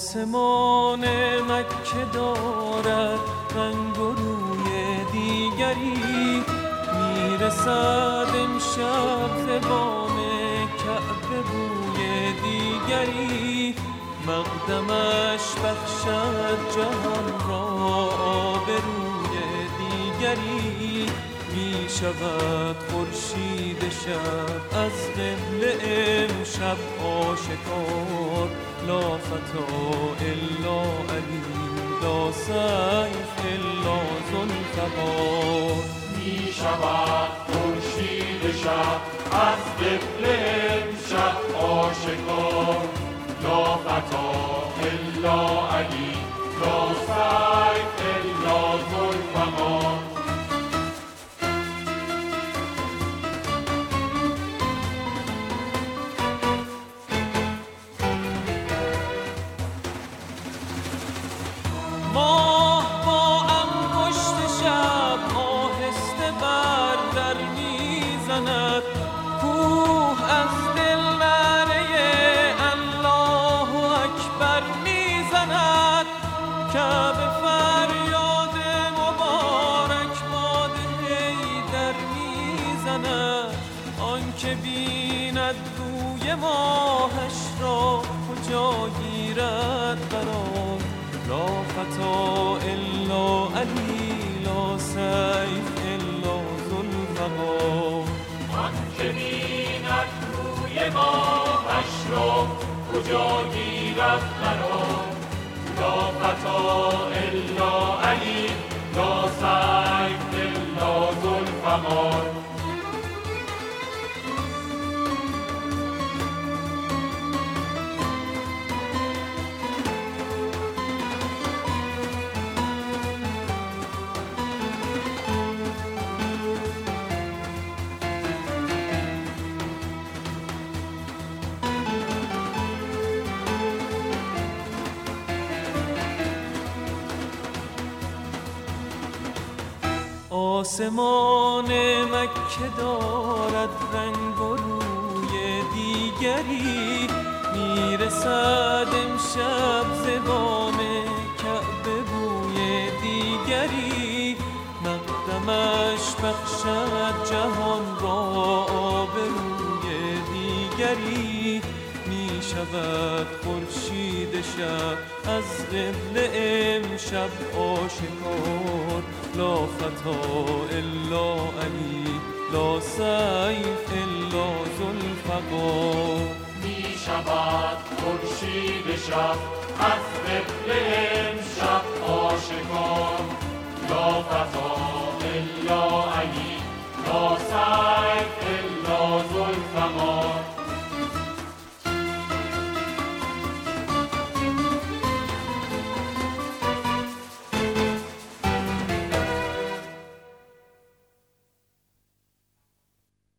آسمان مکه دارد رنگ و روی دیگری، میرسد امشب ز بام کعبه بوی دیگری، مقدمش بخشد جهان را آبروی دیگری، می شود خورشید شب از قبله امشب آشکار، لا فتا الا علی لا سیف الا ذوالفقار. می شود خورشید شب از قبله امشب آشکار، لا فتا الا علی لا سیف الا ذوالفقار. ماه با انگشت شب آهسته بر در میزند، کوه از دل نعره الله اکبر میزند، کعبه فریاد مبارک باد حیدر میزند، آنکه بیند روی ماهش را کجا گیرد قرار، لا فتا الا علی لا سیف الا ذوالفقار. آنکه بیند روی ماهش را کجا گیرد قرار، لا فتا الا علی لا سیف الا ذوالفقار. آسمان مکه دارد رنگ و روی دیگری، میرسد امشب ز بام کعبه بوی دیگری، مقدمش بخشد جهان را آبروی دیگری، می شود خورشید شب از قبله امشب آشکار، لا فتا الا علی لا سیف الا ذوالفقار. می شود خورشید شب از قبله امشب آشکار، لا فتا الا علی لا سیف